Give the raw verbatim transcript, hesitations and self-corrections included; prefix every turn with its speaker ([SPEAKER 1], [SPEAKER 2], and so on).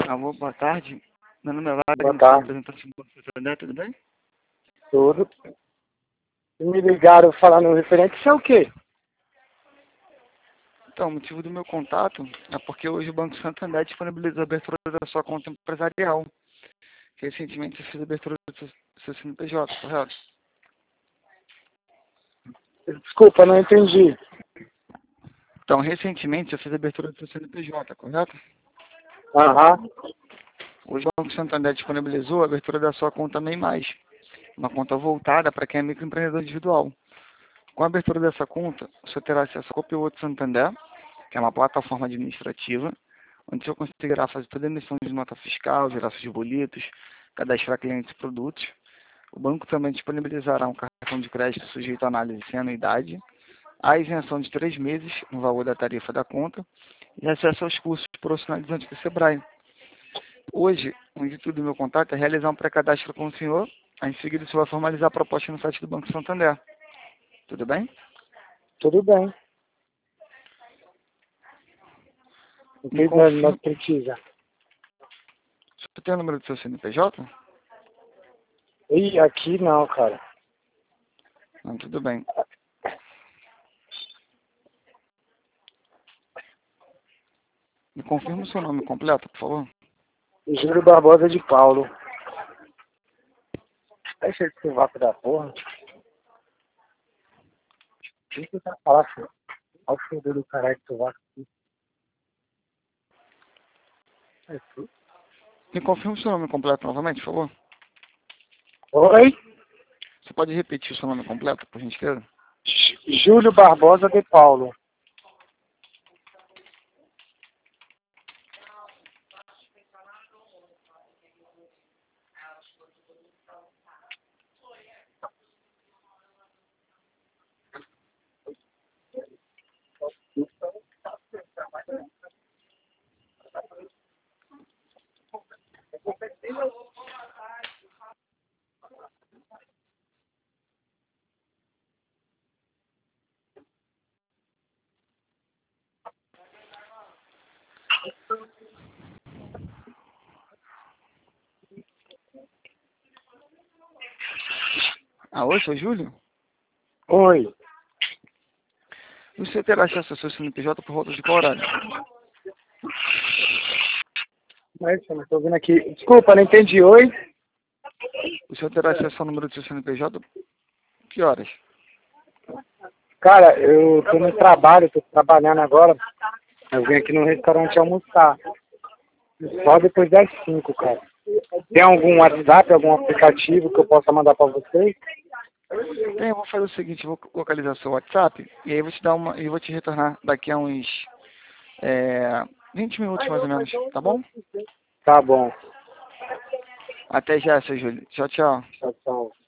[SPEAKER 1] Alô, boa tarde. Meu nome é
[SPEAKER 2] Boa
[SPEAKER 1] Wagner, sou
[SPEAKER 2] tarde.
[SPEAKER 1] representante do Banco Santander, tudo bem?
[SPEAKER 2] Tudo. Me ligaram falando referente, isso é o quê?
[SPEAKER 1] Então, o motivo do meu contato é porque hoje o Banco Santander disponibilizou a abertura da sua conta empresarial. Recentemente você fez a abertura do seu seu C N P J, correto?
[SPEAKER 2] Desculpa, não entendi.
[SPEAKER 1] Então, recentemente você fez a abertura do seu C N P J, correto?
[SPEAKER 2] Aham.
[SPEAKER 1] Hoje o Banco Santander disponibilizou a abertura da sua conta MEI Mais, uma conta voltada para quem é microempreendedor individual. Com a abertura dessa conta, você terá acesso ao Copiloto Santander, que é uma plataforma administrativa, onde você conseguirá fazer toda a emissão de nota fiscal, geração de boletos, cadastrar clientes e produtos. O banco também disponibilizará um cartão de crédito sujeito à análise sem anuidade, a isenção de três meses no valor da tarifa da conta e acesso aos cursos profissionalizantes do Sebrae. Hoje, o intuito do meu contato é realizar um pré-cadastro com o senhor, em seguida você vai formalizar a proposta no site do Banco Santander. Tudo bem?
[SPEAKER 2] Tudo bem. O
[SPEAKER 1] Me
[SPEAKER 2] que nós, nós
[SPEAKER 1] confirma.
[SPEAKER 2] precisa?
[SPEAKER 1] Você tem o número do seu C N P J?
[SPEAKER 2] Ih, aqui não, cara.
[SPEAKER 1] Não, tudo bem. Me confirma o seu nome completo, por favor.
[SPEAKER 2] Júlio Barbosa de Paulo. Deixa esse vácuo da porra. O que você tá falando, filho? Olha o fedor do caralho do vácuo aqui. É tudo.
[SPEAKER 1] Me confirma o seu nome completo novamente, por favor.
[SPEAKER 2] Oi?
[SPEAKER 1] Você pode repetir o seu nome completo, por gentileza?
[SPEAKER 2] J- Júlio Barbosa de Paulo.
[SPEAKER 1] Ah, oi, seu Júlio?
[SPEAKER 2] Oi.
[SPEAKER 1] Você terá acesso ao seu C N P J por volta de qual horário?
[SPEAKER 2] Mas eu não tô vendo aqui. Desculpa, não entendi. Oi?
[SPEAKER 1] O senhor terá acesso ao número do seu C N P J? Que horas?
[SPEAKER 2] Cara, eu tô no trabalho, tô trabalhando agora. Eu vim aqui no restaurante almoçar. Só depois das cinco, cara. Tem algum WhatsApp, algum aplicativo que eu possa mandar pra vocês?
[SPEAKER 1] Bem, eu vou fazer o seguinte, eu vou localizar seu WhatsApp e aí eu vou te dar uma, eu vou te retornar daqui a uns é, vinte minutos mais ou menos, tá bom?
[SPEAKER 2] Tá bom.
[SPEAKER 1] Até já, seu Júlio. Tchau, tchau.
[SPEAKER 2] Tchau, tchau.